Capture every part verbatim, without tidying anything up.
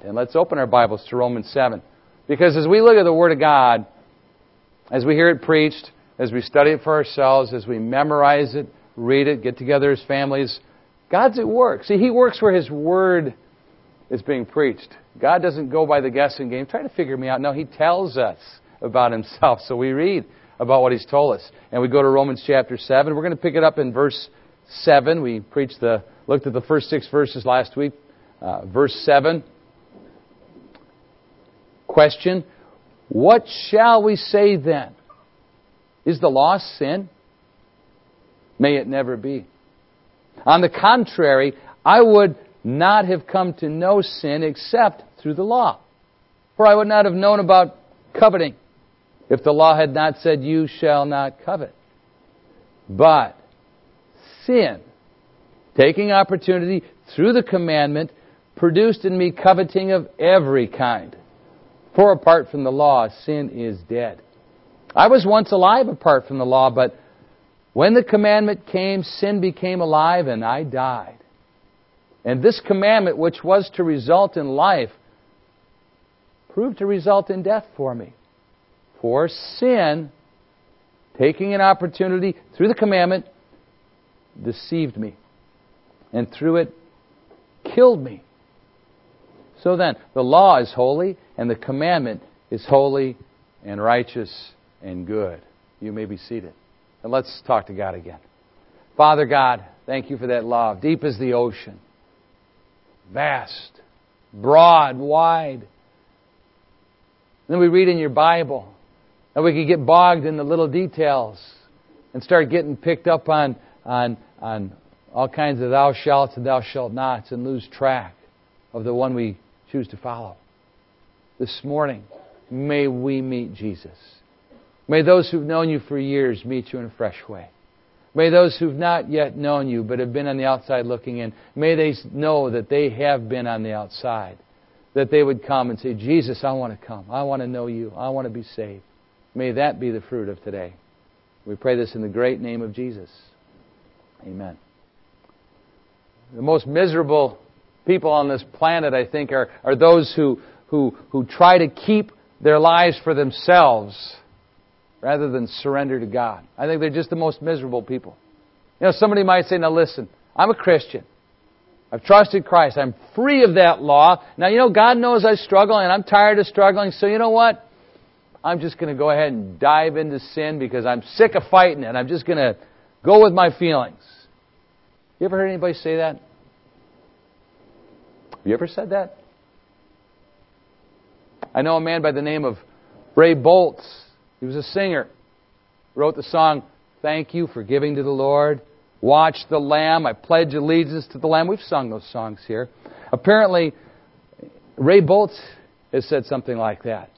command. And let's open our Bibles to Romans seven. Because as we look at the Word of God, as we hear it preached, as we study it for ourselves, as we memorize it, read it, get together as families, God's at work. See, He works where His Word is being preached. God doesn't go by the guessing game. Try to figure me out. No, He tells us about Himself. So we read about what He's told us. And we go to Romans chapter seven. We're going to pick it up in verse seven. We preached the, looked at the first six verses last week. Uh, verse seven. Question. What shall we say then? Is the law sin? May it never be. On the contrary, I would not have come to know sin except through the law. For I would not have known about coveting if the law had not said, you shall not covet. But sin, taking opportunity through the commandment, produced in me coveting of every kind. For apart from the law, sin is dead. I was once alive apart from the law, but when the commandment came, sin became alive and I died. And this commandment, which was to result in life, proved to result in death for me. For sin, taking an opportunity through the commandment, deceived me. And through it, killed me. So then, the law is holy, and the commandment is holy and righteous and good. You may be seated. And let's talk to God again. Father God, thank You for that law. Deep as the ocean. Vast. Broad. Wide. Then we read in Your Bible. And we can get bogged in the little details. And start getting picked up on, on, on all kinds of thou shalt and thou shalt nots. And lose track of the one we choose to follow. This morning, may we meet Jesus. May those who've known You for years meet You in a fresh way. May those who've not yet known You but have been on the outside looking in, may they know that they have been on the outside. That they would come and say, Jesus, I want to come. I want to know You. I want to be saved. May that be the fruit of today. We pray this in the great name of Jesus. Amen. The most miserable people on this planet, I think, are, are those who, who, who try to keep their lives for themselves rather than surrender to God. I think they're just the most miserable people. You know, somebody might say, now listen, I'm a Christian. I've trusted Christ. I'm free of that law. Now, you know, God knows I struggle and I'm tired of struggling. So you know what? I'm just going to go ahead and dive into sin because I'm sick of fighting it. I'm just going to go with my feelings. You ever heard anybody say that? Have you ever said that? I know a man by the name of Ray Boltz. He was a singer. Wrote the song, Thank You for Giving to the Lord. Watch the Lamb. I pledge allegiance to the Lamb. We've sung those songs here. Apparently, Ray Boltz has said something like that.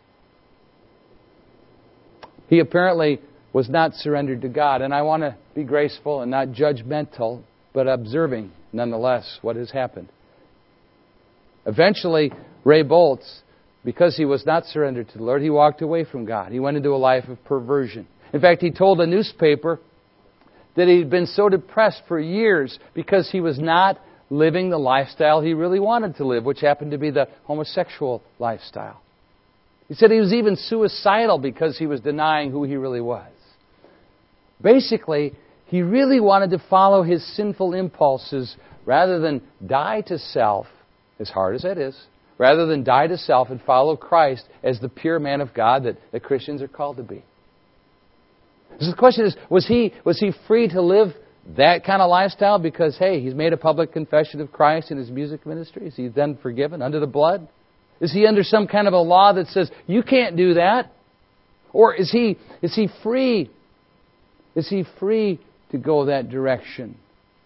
He apparently was not surrendered to God. And I want to be graceful and not judgmental, but observing, nonetheless, what has happened. Eventually, Ray Boltz, because he was not surrendered to the Lord, he walked away from God. He went into a life of perversion. In fact, he told a newspaper that he'd been so depressed for years because he was not living the lifestyle he really wanted to live, which happened to be the homosexual lifestyle. He said he was even suicidal because he was denying who he really was. Basically, he really wanted to follow his sinful impulses rather than die to self, as hard as that is, rather than die to self and follow Christ as the pure man of God that, that Christians are called to be. So the question is, was he, was he free to live that kind of lifestyle because, hey, he's made a public confession of Christ in his music ministry? Is he then forgiven under the blood? Is he under some kind of a law that says, you can't do that? Or is he, is he free? Is he free to go that direction?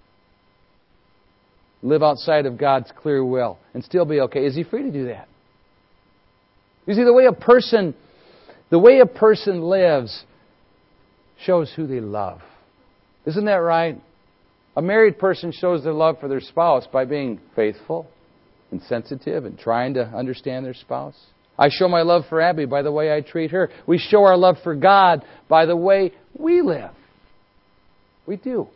Live outside of God's clear will and still be okay. Is he free to do that? You see, the way a person, the way a person lives shows who they love. Isn't that right? A married person shows their love for their spouse by being faithful and sensitive and trying to understand their spouse. I show my love for Abby by the way I treat her. We show our love for God by the way we live. We do.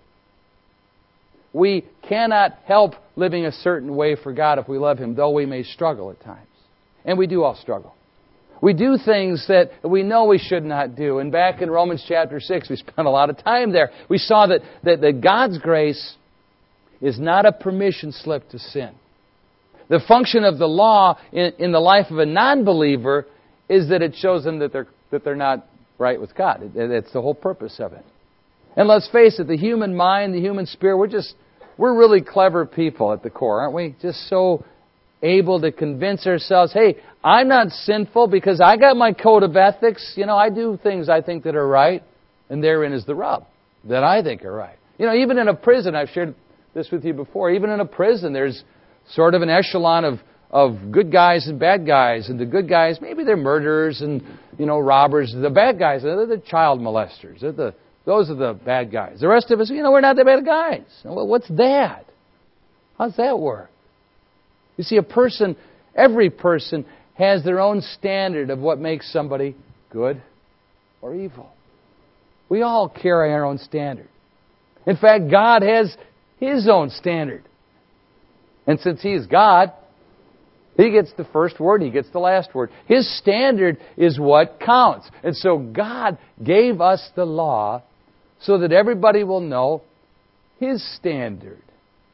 We cannot help living a certain way for God if we love Him, though we may struggle at times. And we do all struggle. We do things that we know we should not do. And back in Romans chapter six, we spent a lot of time there. We saw that, that, that God's grace is not a permission slip to sin. The function of the law in, in the life of a non-believer is that it shows them that they're, that they're not right with God. It, it's the whole purpose of it. And let's face it, the human mind, the human spirit, we're just, we're really clever people at the core, aren't we? Just so able to convince ourselves, hey, I'm not sinful because I got my code of ethics. You know, I do things I think that are right. And therein is the rub, that I think are right. You know, even in a prison, I've shared this with you before, even in a prison, there's sort of an echelon of, of good guys and bad guys. And the good guys, maybe they're murderers and, you know, robbers. The bad guys, they're the child molesters. They're the, those are the bad guys. The rest of us, you know, we're not the bad guys. Well, what's that? How's that work? You see, a person, every person has their own standard of what makes somebody good or evil. We all carry our own standard. In fact, God has His own standard. And since He is God, He gets the first word, He gets the last word. His standard is what counts. And so God gave us the law so that everybody will know His standard.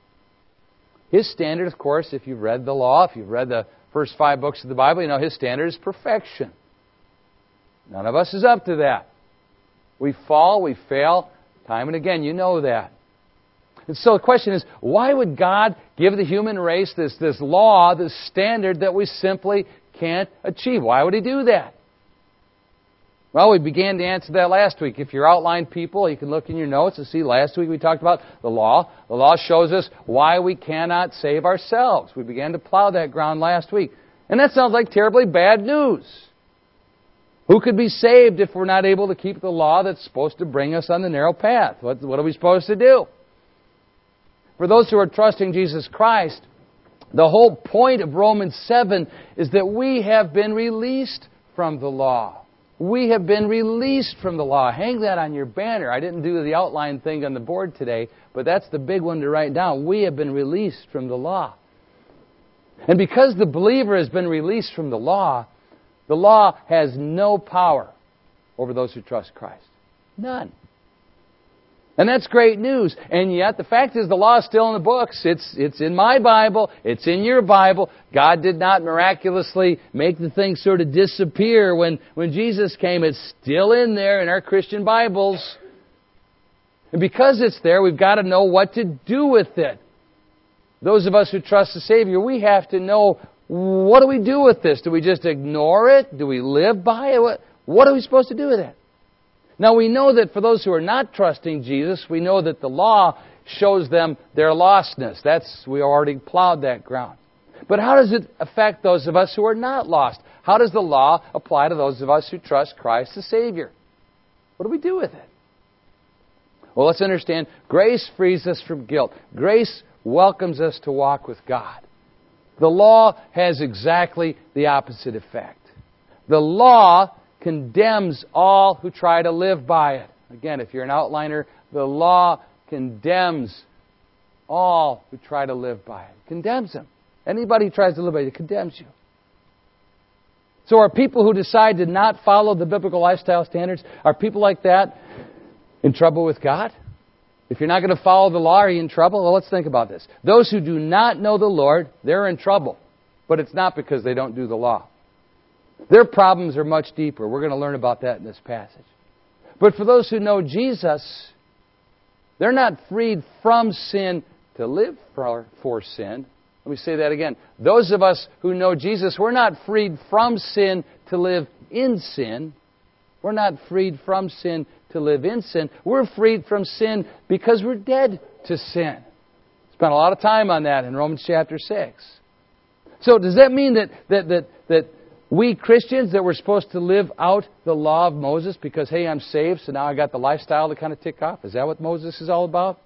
His standard, of course, if you've read the law, if you've read the first five books of the Bible, you know His standard is perfection. None of us is up to that. We fall, we fail, time and again. You know that. And so the question is, why would God give the human race this, this law, this standard that we simply can't achieve? Why would He do that? Well, we began to answer that last week. If you're outline people, you can look in your notes and see last week we talked about the law. The law shows us why we cannot save ourselves. We began to plow that ground last week. And that sounds like terribly bad news. Who could be saved if we're not able to keep the law that's supposed to bring us on the narrow path? What, what are we supposed to do? For those who are trusting Jesus Christ, the whole point of Romans seven is that we have been released from the law. We have been released from the law. Hang that on your banner. I didn't do the outline thing on the board today, but that's the big one to write down. We have been released from the law. And because the believer has been released from the law, the law has no power over those who trust Christ. None. And that's great news. And yet, the fact is, the law is still in the books. It's, it's in my Bible. It's in your Bible. God did not miraculously make the thing sort of disappear when, when Jesus came. It's still in there in our Christian Bibles. And because it's there, we've got to know what to do with it. Those of us who trust the Savior, we have to know, what do we do with this? Do we just ignore it? Do we live by it? What, what are we supposed to do with it? Now, we know that for those who are not trusting Jesus, we know that the law shows them their lostness. That's, we already plowed that ground. But how does it affect those of us who are not lost? How does the law apply to those of us who trust Christ the Savior? What do we do with it? Well, let's understand, grace frees us from guilt. Grace welcomes us to walk with God. The law has exactly the opposite effect. The law condemns all who try to live by it. Again, if you're an outliner, the law condemns all who try to live by it. It condemns them. Anybody who tries to live by it, it condemns you. So are people who decide to not follow the biblical lifestyle standards, are people like that in trouble with God? If you're not going to follow the law, are you in trouble? Well, let's think about this. Those who do not know the Lord, they're in trouble. But it's not because they don't do the law. Their problems are much deeper. We're going to learn about that in this passage. But for those who know Jesus, they're not freed from sin to live for, for sin. Let me say that again. Those of us who know Jesus, we're not freed from sin to live in sin. We're not freed from sin to live in sin. We're freed from sin because we're dead to sin. Spent a lot of time on that in Romans chapter six. So does that mean that that that that we Christians, that we're supposed to live out the law of Moses because, hey, I'm saved, so now I got the lifestyle to kind of tick off? Is that what Moses is all about?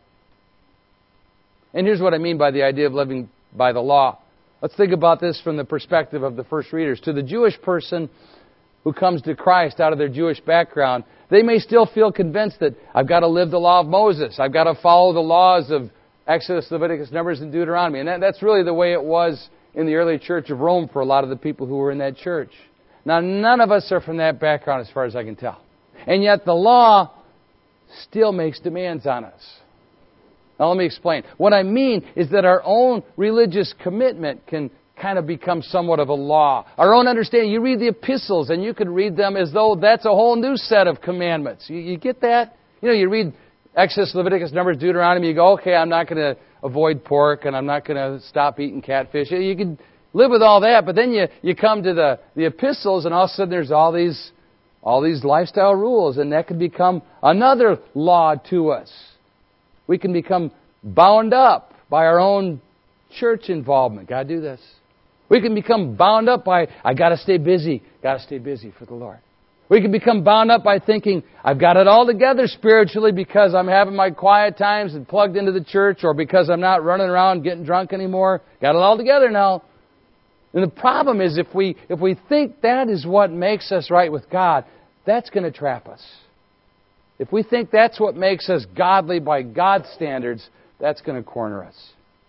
And here's what I mean by the idea of living by the law. Let's think about this from the perspective of the first readers. To the Jewish person who comes to Christ out of their Jewish background, they may still feel convinced that I've got to live the law of Moses. I've got to follow the laws of Exodus, Leviticus, Numbers, and Deuteronomy. And that, that's really the way it was in the early church of Rome for a lot of the people who were in that church. Now, none of us are from that background as far as I can tell. And yet the law still makes demands on us. Now, let me explain. What I mean is that our own religious commitment can kind of become somewhat of a law. Our own understanding. You read the epistles and you can read them as though that's a whole new set of commandments. You, you get that? You know, you read Exodus, Leviticus, Numbers, Deuteronomy, you go, okay, I'm not going to avoid pork and I'm not going to stop eating catfish. You can live with all that, but then you, you come to the, the epistles and all of a sudden there's all these, all these lifestyle rules, and that can become another law to us. We can become bound up by our own church involvement. Got to do this. We can become bound up by, I got to stay busy. Got to stay busy for the Lord. We can become bound up by thinking, I've got it all together spiritually because I'm having my quiet times and plugged into the church, or because I'm not running around getting drunk anymore. Got it all together now. And the problem is if we if we think that is what makes us right with God, that's going to trap us. If we think that's what makes us godly by God's standards, that's going to corner us.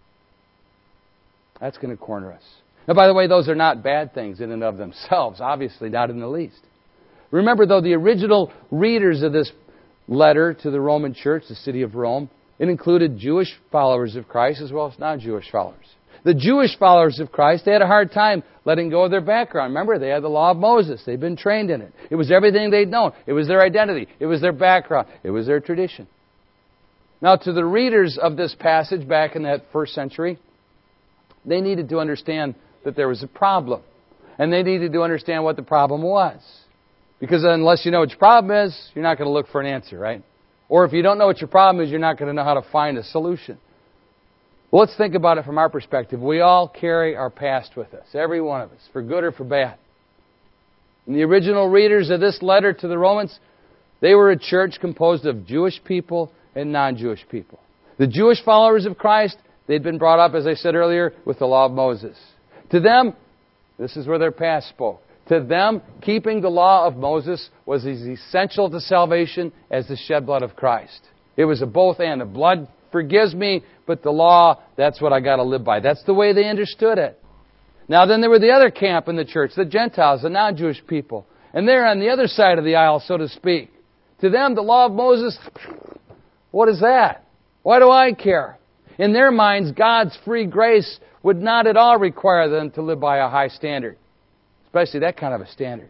That's going to corner us. Now, by the way, those are not bad things in and of themselves. Obviously, not in the least. Remember, though, the original readers of this letter to the Roman church, the city of Rome, it included Jewish followers of Christ as well as non-Jewish followers. The Jewish followers of Christ, they had a hard time letting go of their background. Remember, they had the law of Moses. They'd been trained in it. It was everything they'd known. It was their identity. It was their background. It was their tradition. Now, to the readers of this passage back in that first century, they needed to understand that there was a problem. And they needed to understand what the problem was. Because unless you know what your problem is, you're not going to look for an answer, right? Or if you don't know what your problem is, you're not going to know how to find a solution. Well, let's think about it from our perspective. We all carry our past with us, every one of us, for good or for bad. And the original readers of this letter to the Romans, they were a church composed of Jewish people and non-Jewish people. The Jewish followers of Christ, they'd been brought up, as I said earlier, with the law of Moses. To them, this is where their past spoke. To them, keeping the law of Moses was as essential to salvation as the shed blood of Christ. It was a both and. The blood forgives me, but the law, that's what I got to live by. That's the way they understood it. Now then there were the other camp in the church, the Gentiles, the non-Jewish people. And they're on the other side of the aisle, so to speak. To them, the law of Moses, what is that? Why do I care? In their minds, God's free grace would not at all require them to live by a high standard. Especially that kind of a standard.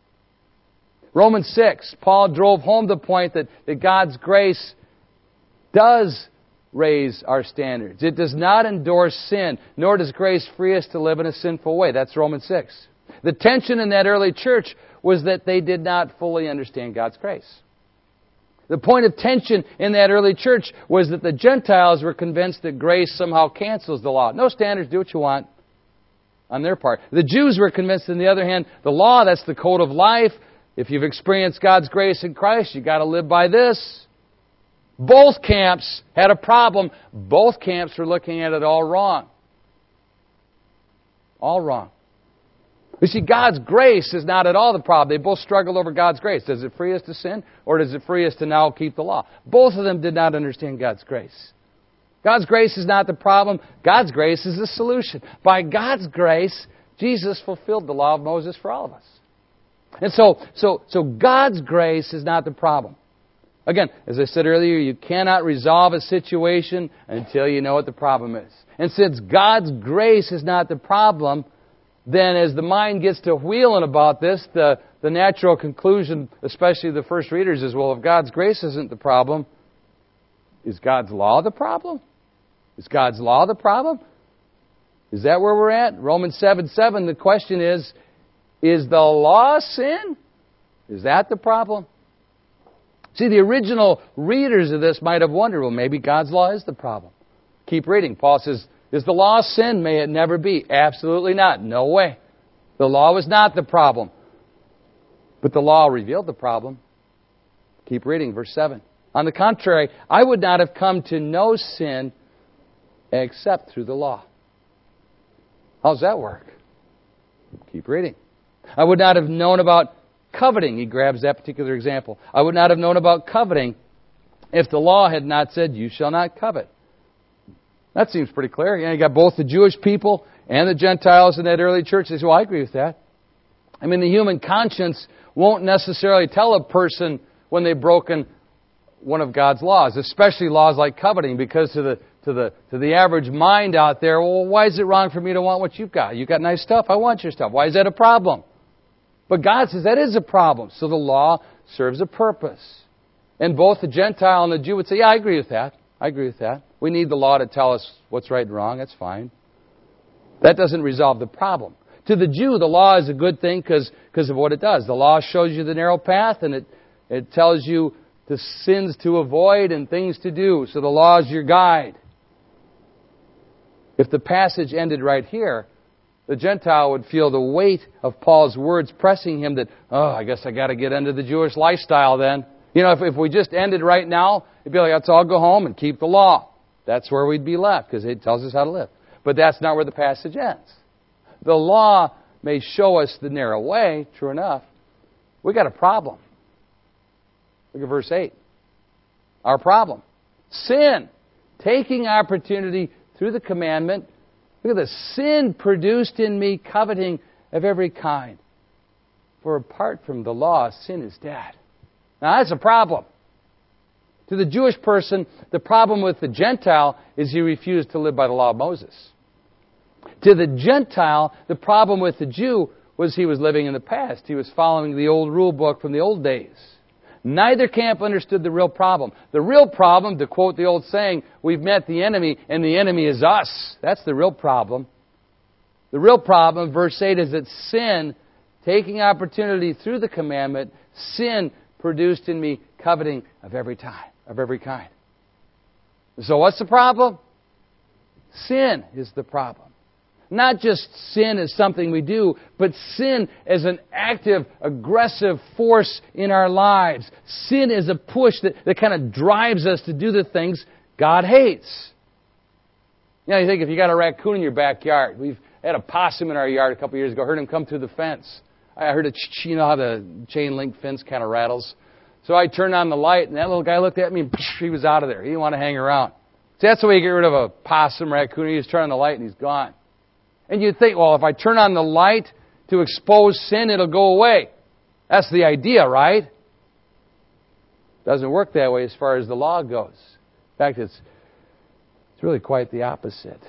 Romans six, Paul drove home the point that, that God's grace does raise our standards. It does not endorse sin, nor does grace free us to live in a sinful way. That's Romans six. The tension in that early church was that they did not fully understand God's grace. The point of tension in that early church was that the Gentiles were convinced that grace somehow cancels the law. No standards, do what you want. On their part. The Jews were convinced, on the other hand, the law, that's the code of life. If you've experienced God's grace in Christ, you've got to live by this. Both camps had a problem. Both camps were looking at it all wrong. All wrong. You see, God's grace is not at all the problem. They both struggled over God's grace. Does it free us to sin, or does it free us to now keep the law? Both of them did not understand God's grace. God's grace is not the problem. God's grace is the solution. By God's grace, Jesus fulfilled the law of Moses for all of us. And so, so, so God's grace is not the problem. Again, as I said earlier, you cannot resolve a situation until you know what the problem is. And since God's grace is not the problem, then as the mind gets to wheeling about this, the, the natural conclusion, especially the first readers, is, well, if God's grace isn't the problem, is God's law the problem? Is God's law the problem? Is that where we're at? Romans seven seven, the question is, is the law sin? Is that the problem? See, the original readers of this might have wondered, well, maybe God's law is the problem. Keep reading. Paul says, is the law sin? May it never be. Absolutely not. No way. The law was not the problem. But the law revealed the problem. Keep reading, verse seven. On the contrary, I would not have come to know sin except through the law. How's that work? Keep reading. I would not have known about coveting. He grabs that particular example. I would not have known about coveting if the law had not said, you shall not covet. That seems pretty clear. You know, you got both the Jewish people and the Gentiles in that early church. They say, well, I agree with that. I mean, the human conscience won't necessarily tell a person when they've broken one of God's laws, especially laws like coveting, because to the to the to the average mind out there, well, why is it wrong for me to want what you've got? You've got nice stuff. I want your stuff. Why is that a problem? But God says that is a problem. So the law serves a purpose. And both the Gentile and the Jew would say, yeah, I agree with that. I agree with that. We need the law to tell us what's right and wrong. That's fine. That doesn't resolve the problem. To the Jew, the law is a good thing because of what it does. The law shows you the narrow path, and it, it tells you the sins to avoid and things to do. So the law is your guide. If the passage ended right here, the Gentile would feel the weight of Paul's words pressing him that, oh, I guess I got to get into the Jewish lifestyle then. You know, if, if we just ended right now, it'd be like, let's all go home and keep the law. That's where we'd be left because it tells us how to live. But that's not where the passage ends. The law may show us the narrow way, true enough. We got a problem. Look at verse eight. Our problem. Sin. Taking opportunity through the commandment. Look at this. Sin produced in me coveting of every kind. For apart from the law, sin is dead. Now that's a problem. To the Jewish person, the problem with the Gentile is he refused to live by the law of Moses. To the Gentile, the problem with the Jew was he was living in the past. He was following the old rule book from the old days. Neither camp understood the real problem. The real problem, to quote the old saying, we've met the enemy and the enemy is us. That's the real problem. The real problem, verse eight, is that sin, taking opportunity through the commandment, sin produced in me coveting of every time, of every kind. So what's the problem? Sin is the problem. Not just sin as something we do, but sin as an active, aggressive force in our lives. Sin is a push that, that kind of drives us to do the things God hates. You know, you think if you got a raccoon in your backyard, we've had a possum in our yard a couple of years ago, heard him come through the fence. I heard a, you know how the chain link fence kind of rattles. So I turned on the light, and that little guy looked at me, and he was out of there. He didn't want to hang around. See, that's the way you get rid of a possum, raccoon. You just turn on the light, and he's gone. And you'd think, well, if I turn on the light to expose sin, it'll go away. That's the idea, right? Doesn't work that way as far as the law goes. In fact, it's, it's really quite the opposite.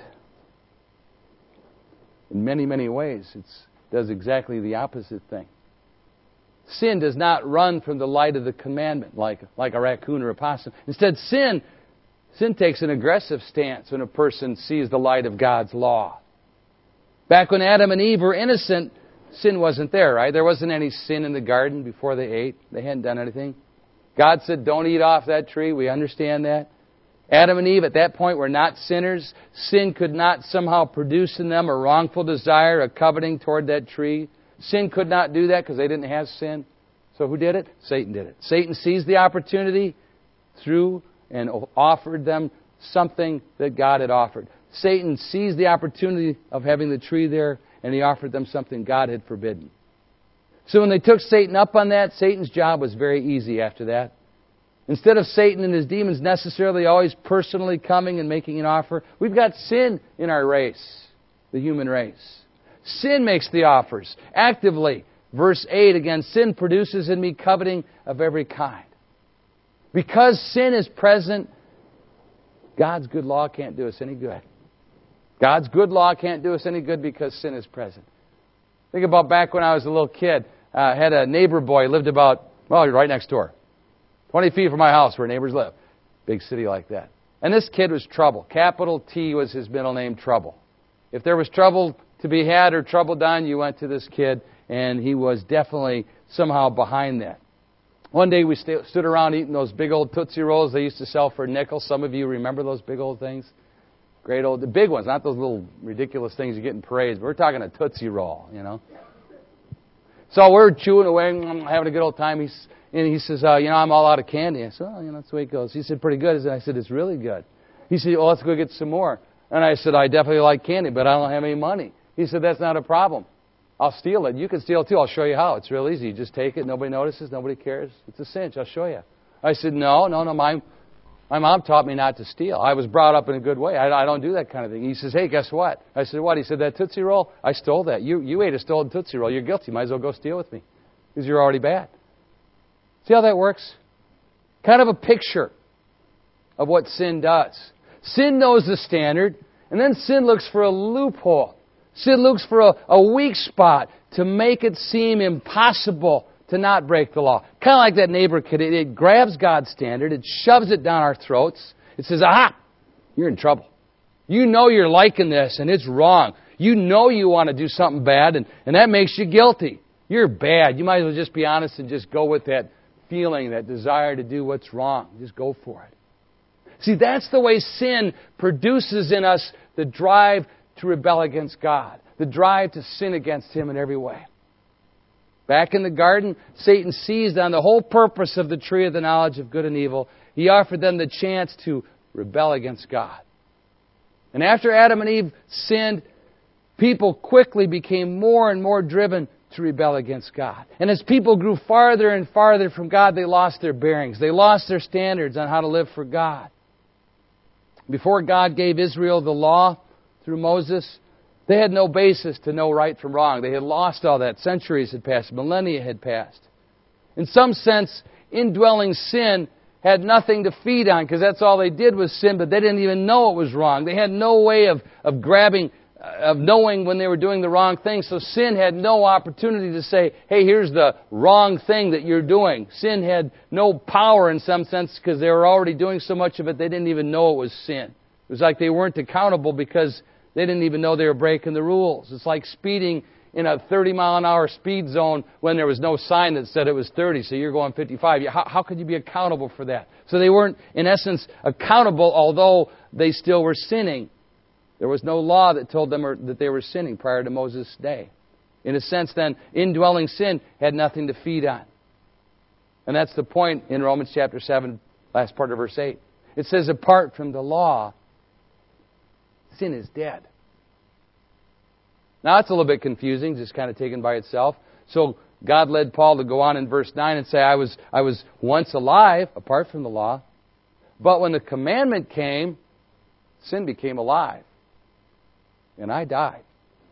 In many, many ways, it does exactly the opposite thing. Sin does not run from the light of the commandment like, like a raccoon or a possum. Instead, sin, sin takes an aggressive stance when a person sees the light of God's law. Back when Adam and Eve were innocent, sin wasn't there, right? There wasn't any sin in the garden before they ate. They hadn't done anything. God said, don't eat off that tree. We understand that. Adam and Eve at that point were not sinners. Sin could not somehow produce in them a wrongful desire, a coveting toward that tree. Sin could not do that because they didn't have sin. So who did it? Satan did it. Satan seized the opportunity, threw and offered them something that God had offered. Satan seized the opportunity of having the tree there, and he offered them something God had forbidden. So when they took Satan up on that, Satan's job was very easy after that. Instead of Satan and his demons necessarily always personally coming and making an offer, we've got sin in our race, the human race. Sin makes the offers, actively. Verse eight, again, sin produces in me coveting of every kind. Because sin is present, God's good law can't do us any good. God's good law can't do us any good because sin is present. Think about back when I was a little kid. I uh, had a neighbor boy, lived about, well, right next door. twenty feet from my house where neighbors live. Big city like that. And this kid was Trouble. Capital T was his middle name, Trouble. If there was trouble to be had or trouble done, you went to this kid, and he was definitely somehow behind that. One day we st- stood around eating those big old Tootsie Rolls they used to sell for a nickel. Some of you remember those big old things? Great old, the big ones, not those little ridiculous things you get in parades. But we're talking a Tootsie Roll, you know. So we're chewing away, having a good old time. He's, and he says, uh, you know, I'm all out of candy. I said, oh, you know, that's the way it goes. He said, pretty good. I said, it's really good. He said, well, let's go get some more. And I said, I definitely like candy, but I don't have any money. He said, that's not a problem. I'll steal it. You can steal it too. I'll show you how. It's real easy. You just take it. Nobody notices. Nobody cares. It's a cinch. I'll show you. I said, no, no, no. My, My mom taught me not to steal. I was brought up in a good way. I, I don't do that kind of thing. He says, hey, guess what? I said, what? He said, that Tootsie Roll, I stole that. You, you ate a stolen Tootsie Roll. You're guilty. Might as well go steal with me because you're already bad. See how that works? Kind of a picture of what sin does. Sin knows the standard, and then sin looks for a loophole. Sin looks for a, a weak spot to make it seem impossible to not break the law. Kind of like that neighbor kid. It, it grabs God's standard. It shoves it down our throats. It says, aha, you're in trouble. You know you're liking this and it's wrong. You know you want to do something bad and, and that makes you guilty. You're bad. You might as well just be honest and just go with that feeling, that desire to do what's wrong. Just go for it. See, that's the way sin produces in us the drive to rebel against God. The drive to sin against Him in every way. Back in the garden, Satan seized on the whole purpose of the tree of the knowledge of good and evil. He offered them the chance to rebel against God. And after Adam and Eve sinned, people quickly became more and more driven to rebel against God. And as people grew farther and farther from God, they lost their bearings. They lost their standards on how to live for God. Before God gave Israel the law through Moses, they had no basis to know right from wrong. They had lost all that. Centuries had passed. Millennia had passed. In some sense, indwelling sin had nothing to feed on because that's all they did was sin, but they didn't even know it was wrong. They had no way of, of grabbing, of knowing when they were doing the wrong thing. So sin had no opportunity to say, hey, here's the wrong thing that you're doing. Sin had no power in some sense because they were already doing so much of it they didn't even know it was sin. It was like they weren't accountable because they didn't even know they were breaking the rules. It's like speeding in a thirty mile an hour speed zone when there was no sign that said it was thirty, so you're going fifty-five. How, how could you be accountable for that? So they weren't, in essence, accountable, although they still were sinning. There was no law that told them that they were sinning prior to Moses' day. In a sense, then, indwelling sin had nothing to feed on. And that's the point in Romans chapter seven, last part of verse eight. It says, apart from the law, sin is dead. Now, it's a little bit confusing, just kind of taken by itself. So, God led Paul to go on in verse nine and say, I was, I was once alive, apart from the law, but when the commandment came, sin became alive, and I died.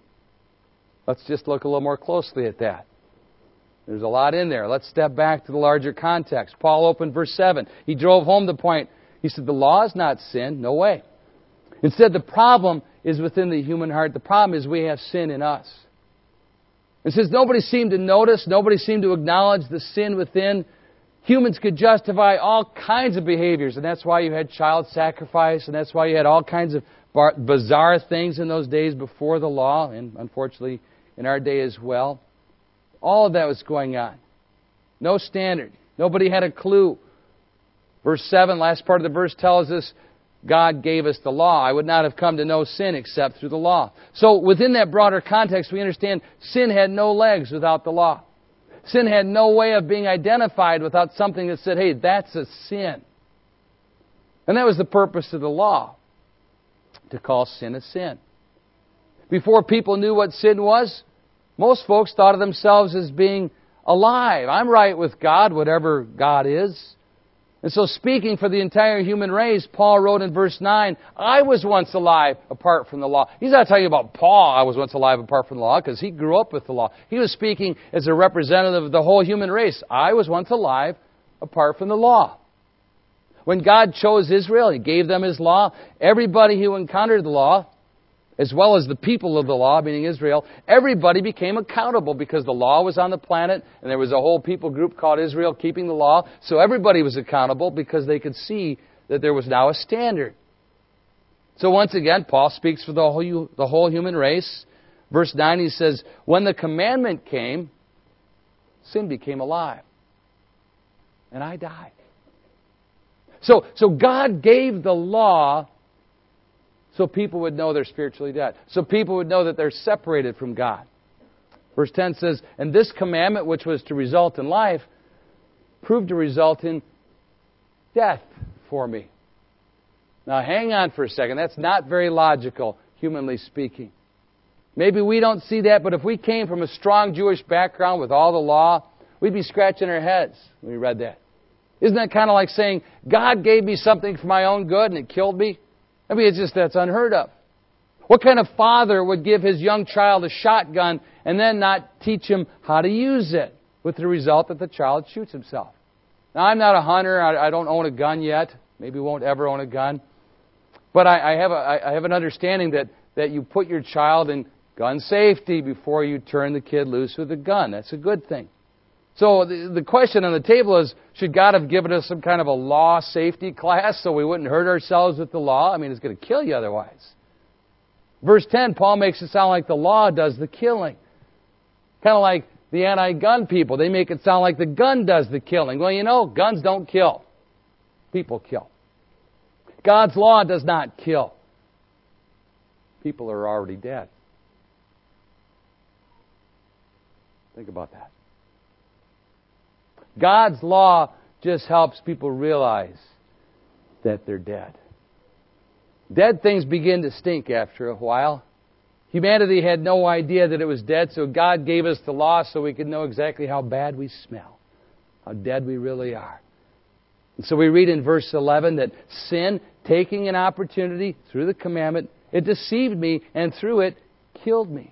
Let's just look a little more closely at that. There's a lot in there. Let's step back to the larger context. Paul opened verse seven. He drove home the point. He said, the law is not sin. No way. Instead, the problem is within the human heart. The problem is we have sin in us. And since nobody seemed to notice, nobody seemed to acknowledge the sin within, humans could justify all kinds of behaviors. And that's why you had child sacrifice, and that's why you had all kinds of bar- bizarre things in those days before the law, and unfortunately in our day as well. All of that was going on. No standard. Nobody had a clue. Verse seven, last part of the verse tells us, God gave us the law. I would not have come to know sin except through the law. So within that broader context, we understand sin had no legs without the law. Sin had no way of being identified without something that said, hey, that's a sin. And that was the purpose of the law, to call sin a sin. Before people knew what sin was, most folks thought of themselves as being alive. I'm right with God, whatever God is. And so speaking for the entire human race, Paul wrote in verse nine, I was once alive apart from the law. He's not talking about Paul, I was once alive apart from the law, because he grew up with the law. He was speaking as a representative of the whole human race. I was once alive apart from the law. When God chose Israel, He gave them His law. Everybody who encountered the law, as well as the people of the law, meaning Israel, everybody became accountable because the law was on the planet and there was a whole people group called Israel keeping the law. So everybody was accountable because they could see that there was now a standard. So once again, Paul speaks for the whole, the whole human race. Verse nine, he says, when the commandment came, sin became alive. And I died. So, so God gave the law so people would know they're spiritually dead. So people would know that they're separated from God. Verse ten says, and this commandment, which was to result in life, proved to result in death for me. Now hang on for a second. That's not very logical, humanly speaking. Maybe we don't see that, but if we came from a strong Jewish background with all the law, we'd be scratching our heads when we read that. Isn't that kind of like saying, God gave me something for my own good and it killed me? I mean, it's just, that's unheard of. What kind of father would give his young child a shotgun and then not teach him how to use it, with the result that the child shoots himself? Now, I'm not a hunter. I, I don't own a gun yet. Maybe won't ever own a gun. But I, I, have, a, I have an understanding that, that you put your child in gun safety before you turn the kid loose with a gun. That's a good thing. So the, the question on the table is, should God have given us some kind of a law safety class so we wouldn't hurt ourselves with the law? I mean, it's going to kill you otherwise. Verse ten, Paul makes it sound like the law does the killing. Kind of like the anti-gun people. They make it sound like the gun does the killing. Well, you know, guns don't kill. People kill. God's law does not kill. People are already dead. Think about that. God's law just helps people realize that they're dead. Dead things begin to stink after a while. Humanity had no idea that it was dead, so God gave us the law so we could know exactly how bad we smell, how dead we really are. And so we read in verse eleven that sin, taking an opportunity through the commandment, it deceived me, and through it killed me.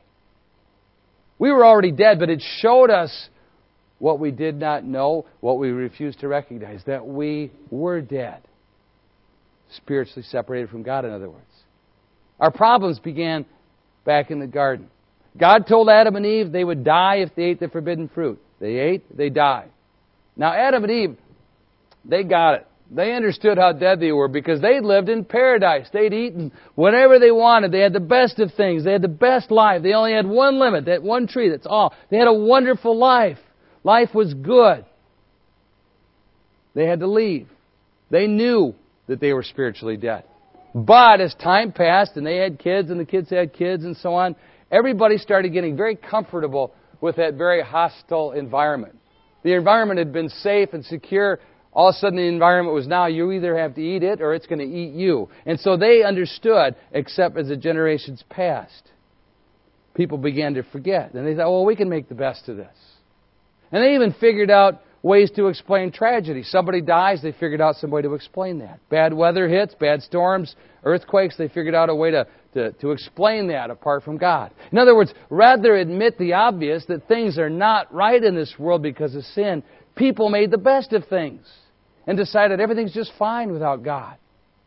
We were already dead, but it showed us what we did not know, what we refused to recognize, that we were dead. Spiritually separated from God, in other words. Our problems began back in the garden. God told Adam and Eve they would die if they ate the forbidden fruit. They ate, they died. Now Adam and Eve, they got it. They understood how dead they were because they'd lived in paradise. They'd eaten whatever they wanted. They had the best of things. They had the best life. They only had one limit, that one tree, that's all. They had a wonderful life. Life was good. They had to leave. They knew that they were spiritually dead. But as time passed and they had kids and the kids had kids and so on, everybody started getting very comfortable with that very hostile environment. The environment had been safe and secure. All of a sudden the environment was now you either have to eat it or it's going to eat you. And so they understood, except as the generations passed, people began to forget. And they thought, well, we can make the best of this. And they even figured out ways to explain tragedy. Somebody dies, they figured out some way to explain that. Bad weather hits, bad storms, earthquakes, they figured out a way to, to, to explain that apart from God. In other words, rather admit the obvious that things are not right in this world because of sin, people made the best of things and decided everything's just fine without God.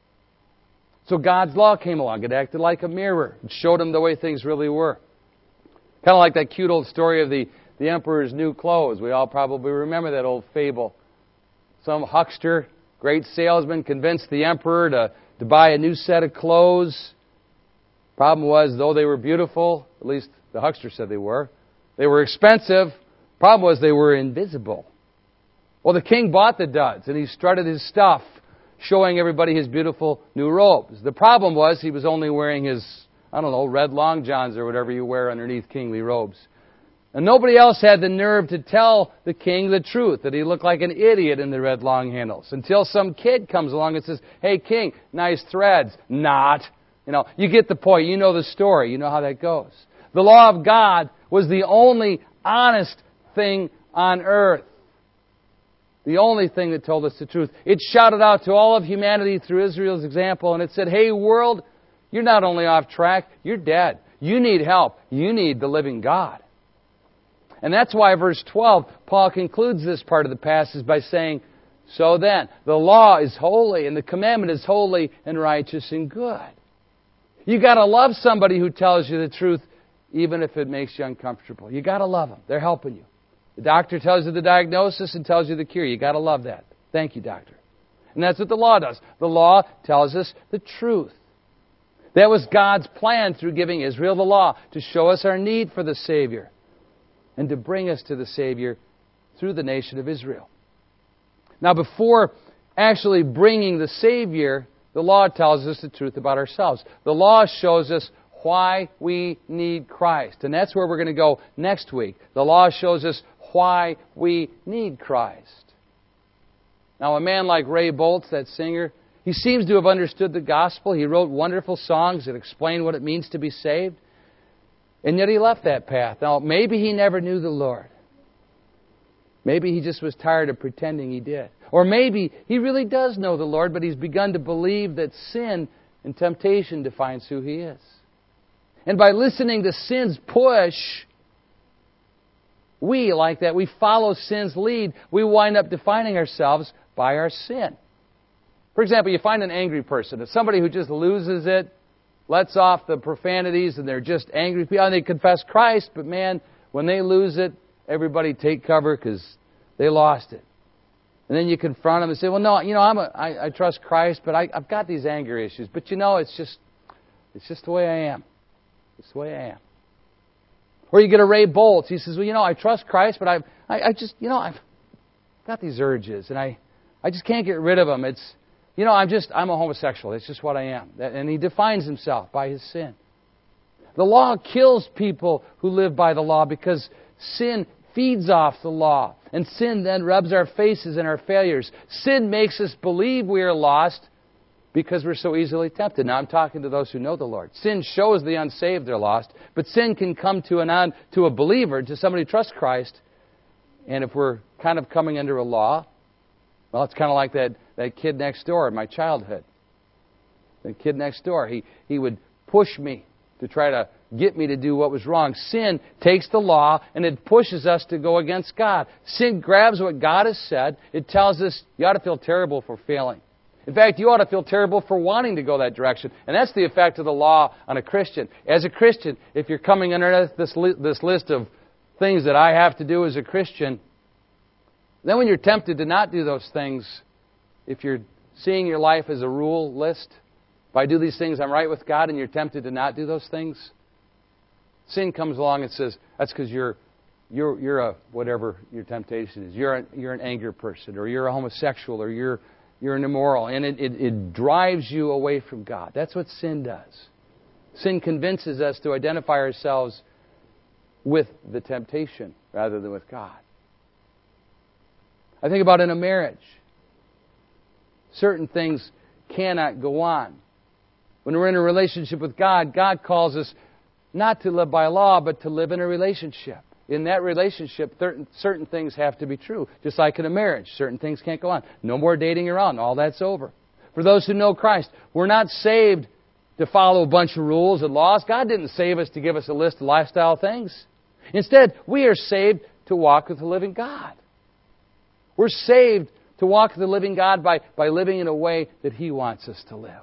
So God's law came along. It acted like a mirror. It showed them the way things really were. Kind of like that cute old story of the The emperor's new clothes. We all probably remember that old fable. Some huckster, great salesman, convinced the emperor to, to buy a new set of clothes. Problem was, though they were beautiful, at least the huckster said they were, they were expensive. Problem was they were invisible. Well, the king bought the duds, and he strutted his stuff, showing everybody his beautiful new robes. The problem was he was only wearing his, I don't know, red long johns or whatever you wear underneath kingly robes. And nobody else had the nerve to tell the king the truth, that he looked like an idiot in the red long handles. Until some kid comes along and says, hey, king, nice threads. Not. You know, you get the point. You know the story. You know how that goes. The law of God was the only honest thing on earth. The only thing that told us the truth. It shouted out to all of humanity through Israel's example, and it said, hey, world, you're not only off track, you're dead. You need help. You need the living God. And that's why verse twelve, Paul concludes this part of the passage by saying, so then, the law is holy and the commandment is holy and righteous and good. You got to love somebody who tells you the truth, even if it makes you uncomfortable. You got to love them. They're helping you. The doctor tells you the diagnosis and tells you the cure. You got to love that. Thank you, doctor. And that's what the law does. The law tells us the truth. That was God's plan through giving Israel the law, to show us our need for the Savior and to bring us to the Savior through the nation of Israel. Now, before actually bringing the Savior, the law tells us the truth about ourselves. The law shows us why we need Christ. And that's where we're going to go next week. The law shows us why we need Christ. Now, a man like Ray Boltz, that singer, he seems to have understood the gospel. He wrote wonderful songs that explain what it means to be saved. And yet he left that path. Now, maybe he never knew the Lord. Maybe he just was tired of pretending he did. Or maybe he really does know the Lord, but he's begun to believe that sin and temptation defines who he is. And by listening to sin's push, we, like that, we follow sin's lead. We wind up defining ourselves by our sin. For example, you find an angry person. If somebody who just loses it, lets off the profanities, and they're just angry people, and they confess Christ, but man, when they lose it, everybody take cover because they lost it. And then you confront them and say, well, no, you know, I'm a, I, I trust Christ, but I, I've got these anger issues. But you know, it's just, it's just the way I am. It's the way I am. Or you get a Ray Boltz. He says, well, you know, I trust Christ, but I, I, I just, you know, I've got these urges, and I, I just can't get rid of them. It's, you know, I'm just, I'm a homosexual. It's just what I am. And he defines himself by his sin. The law kills people who live by the law because sin feeds off the law. And sin then rubs our faces in our failures. Sin makes us believe we are lost because we're so easily tempted. Now, I'm talking to those who know the Lord. Sin shows the unsaved they're lost, but sin can come to an un, to a believer, to somebody who trusts Christ. And if we're kind of coming under a law, well, it's kind of like that, that kid next door in my childhood. The kid next door, he, he would push me to try to get me to do what was wrong. Sin takes the law and it pushes us to go against God. Sin grabs what God has said. It tells us you ought to feel terrible for failing. In fact, you ought to feel terrible for wanting to go that direction. And that's the effect of the law on a Christian. As a Christian, if you're coming under this, li- this list of things that I have to do as a Christian, then when you're tempted to not do those things, if you're seeing your life as a rule list, if I do these things, I'm right with God, and you're tempted to not do those things, sin comes along and says, that's because you're you're you're a whatever your temptation is. You're a, you're an anger person, or you're a homosexual, or you're you're an immoral, and it, it, it drives you away from God. That's what sin does. Sin convinces us to identify ourselves with the temptation rather than with God. I think about in a marriage. Certain things cannot go on. When we're in a relationship with God, God calls us not to live by law, but to live in a relationship. In that relationship, certain, certain things have to be true. Just like in a marriage, certain things can't go on. No more dating around. All that's over. For those who know Christ, we're not saved to follow a bunch of rules and laws. God didn't save us to give us a list of lifestyle things. Instead, we are saved to walk with the living God. We're saved to walk with the living God by, by living in a way that He wants us to live.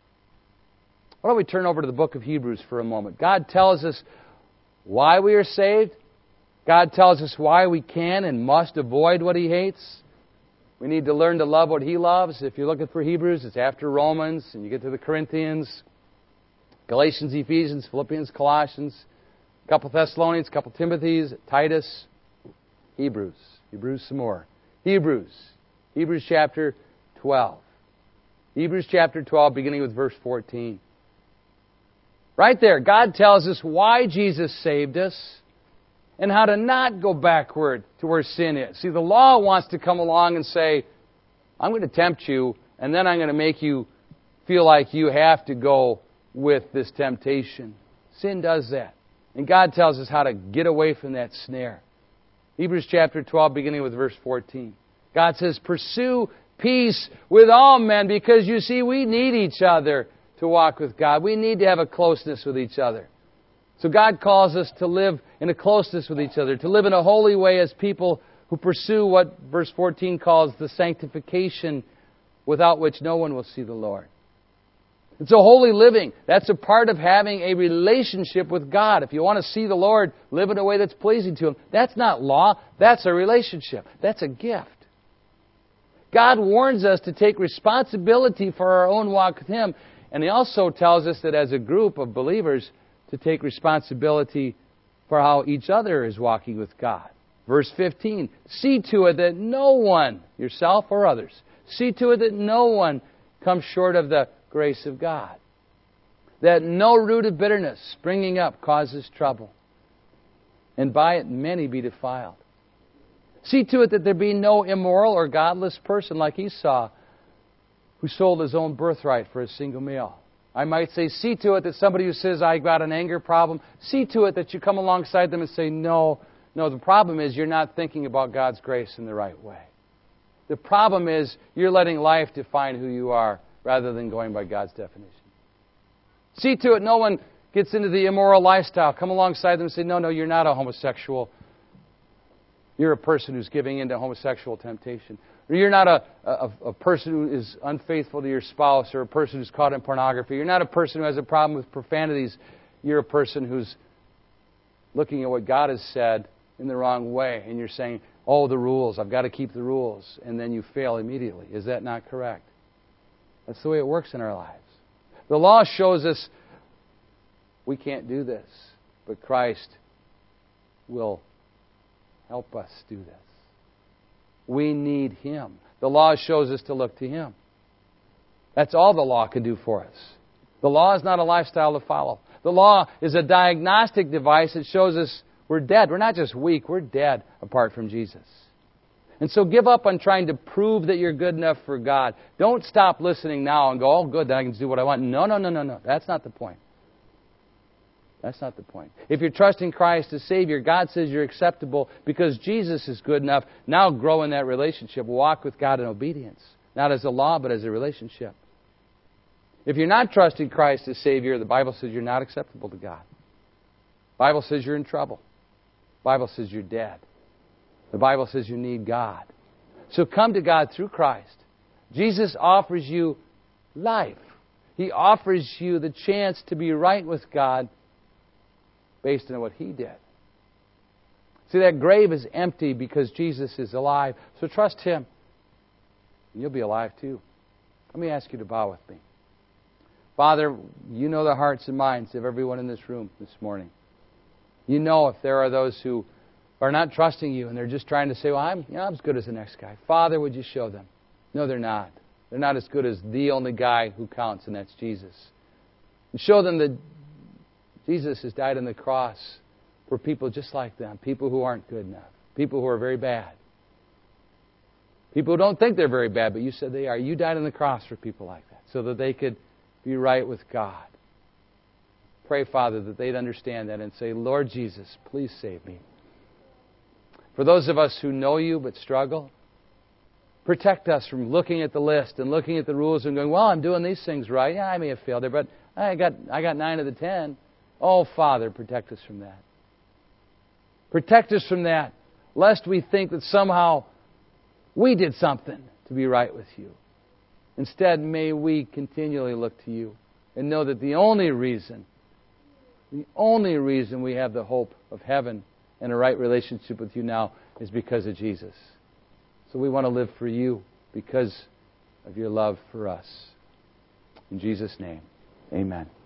Why don't we turn over to the book of Hebrews for a moment? God tells us why we are saved. God tells us why we can and must avoid what He hates. We need to learn to love what He loves. If you're looking for Hebrews, it's after Romans, and you get to the Corinthians, Galatians, Ephesians, Philippians, Colossians, a couple Thessalonians, a couple Timothys, Titus, Hebrews. Hebrews some more. Hebrews. Hebrews chapter twelve. Hebrews chapter twelve, beginning with verse fourteen. Right there, God tells us why Jesus saved us and how to not go backward to where sin is. See, the law wants to come along and say, I'm going to tempt you, and then I'm going to make you feel like you have to go with this temptation. Sin does that. And God tells us how to get away from that snare. Hebrews chapter twelve, beginning with verse fourteen. God says, pursue peace with all men, because you see, we need each other to walk with God. We need to have a closeness with each other. So God calls us to live in a closeness with each other, to live in a holy way as people who pursue what verse fourteen calls the sanctification without which no one will see the Lord. It's a holy living. That's a part of having a relationship with God. If you want to see the Lord, live in a way that's pleasing to Him. That's not law. That's a relationship. That's a gift. God warns us to take responsibility for our own walk with Him. And He also tells us that as a group of believers, to take responsibility for how each other is walking with God. Verse fifteen, see to it that no one, yourself or others, see to it that no one comes short of the grace of God. That no root of bitterness springing up causes trouble, and by it many be defiled. See to it that there be no immoral or godless person like Esau, who sold his own birthright for a single meal. I might say, see to it that somebody who says, I got an anger problem, see to it that you come alongside them and say, no, No, the problem is you're not thinking about God's grace in the right way. The problem is you're letting life define who you are rather than going by God's definition. See to it no one gets into the immoral lifestyle. Come alongside them and say, no, no, you're not a homosexual. You're a person who's giving in to homosexual temptation. Or you're not a, a, a person who is unfaithful to your spouse or a person who's caught in pornography. You're not a person who has a problem with profanities. You're a person who's looking at what God has said in the wrong way. And you're saying, oh, the rules. I've got to keep the rules. And then you fail immediately. Is that not correct? That's the way it works in our lives. The law shows us we can't do this, but Christ will help us do this. We need Him. The law shows us to look to Him. That's all the law can do for us. The law is not a lifestyle to follow. The law is a diagnostic device that shows us we're dead. We're not just weak, we're dead apart from Jesus. And so give up on trying to prove that you're good enough for God. Don't stop listening now and go, oh, good, then I can do what I want. No, no, no, no, no. That's not the point. That's not the point. If you're trusting Christ as Savior, God says you're acceptable because Jesus is good enough. Now grow in that relationship. Walk with God in obedience. Not as a law, but as a relationship. If you're not trusting Christ as Savior, the Bible says you're not acceptable to God. The Bible says you're in trouble. The Bible says you're dead. The Bible says you need God. So come to God through Christ. Jesus offers you life. He offers you the chance to be right with God based on what He did. See, that grave is empty because Jesus is alive. So trust Him. And you'll be alive too. Let me ask you to bow with me. Father, you know the hearts and minds of everyone in this room this morning. You know if there are those who are not trusting You and they're just trying to say, well, I'm, you know, I'm as good as the next guy. Father, would You show them? No, they're not. They're not as good as the only guy who counts, and that's Jesus. And show them that Jesus has died on the cross for people just like them, people who aren't good enough, people who are very bad. People who don't think they're very bad, but You said they are. You died on the cross for people like that so that they could be right with God. Pray, Father, that they'd understand that and say, Lord Jesus, please save me. For those of us who know You but struggle, protect us from looking at the list and looking at the rules and going, well, I'm doing these things right. Yeah, I may have failed there, but I got I got nine of the ten. Oh, Father, protect us from that. Protect us from that, lest we think that somehow we did something to be right with You. Instead, may we continually look to You and know that the only reason, the only reason we have the hope of heaven and a right relationship with You now is because of Jesus. So we want to live for You because of Your love for us. In Jesus' name, amen.